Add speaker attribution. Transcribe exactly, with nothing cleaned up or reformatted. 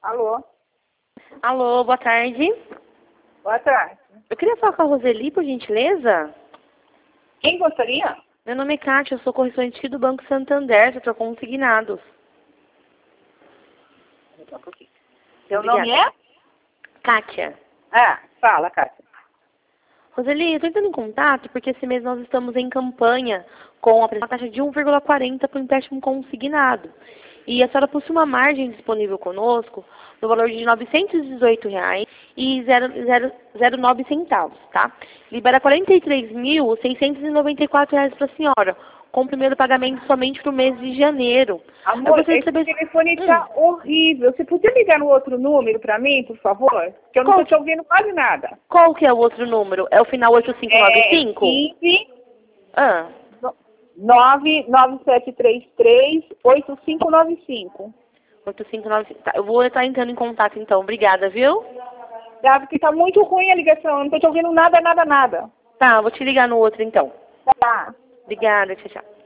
Speaker 1: Alô?
Speaker 2: Alô, boa tarde.
Speaker 1: Boa tarde.
Speaker 2: Eu queria falar com a Roseli, por gentileza.
Speaker 1: Quem gostaria?
Speaker 2: Meu nome é Kátia, eu sou correspondente aqui do Banco Santander, setor consignados.
Speaker 1: Seu
Speaker 2: Obrigada.
Speaker 1: nome é?
Speaker 2: Kátia.
Speaker 1: Ah, fala, Cátia.
Speaker 2: Roseli, eu estou entrando em contato porque esse mês nós estamos em campanha com a taxa de um vírgula quarenta para o empréstimo consignado. E a senhora possui uma margem disponível conosco no valor de novecentos e dezoito reais e zero vírgula nove centavos, tá? Libera quarenta e três mil seiscentos e noventa e quatro reais para a senhora, com o primeiro pagamento somente para o mês de janeiro.
Speaker 1: Amor,
Speaker 2: Eu gostaria de
Speaker 1: esse
Speaker 2: saber...
Speaker 1: telefone
Speaker 2: Hum.
Speaker 1: tá horrível. Você podia ligar no outro número pra mim, por favor? Que eu não
Speaker 2: Qual?
Speaker 1: tô te ouvindo quase nada.
Speaker 2: Qual que é o outro número? É o final oito cinco nove cinco?
Speaker 1: É quinze,
Speaker 2: Ah,
Speaker 1: nove nove sete três três, oito cinco nove cinco.
Speaker 2: oito cinco nove cinco. Tá, eu vou estar entrando em contato então. Obrigada, viu?
Speaker 1: Tá, porque tá muito ruim a ligação. Eu não tô te ouvindo nada, nada, nada.
Speaker 2: Tá, vou te ligar no outro então.
Speaker 1: Tá.
Speaker 2: Obrigada, tchau, tchau.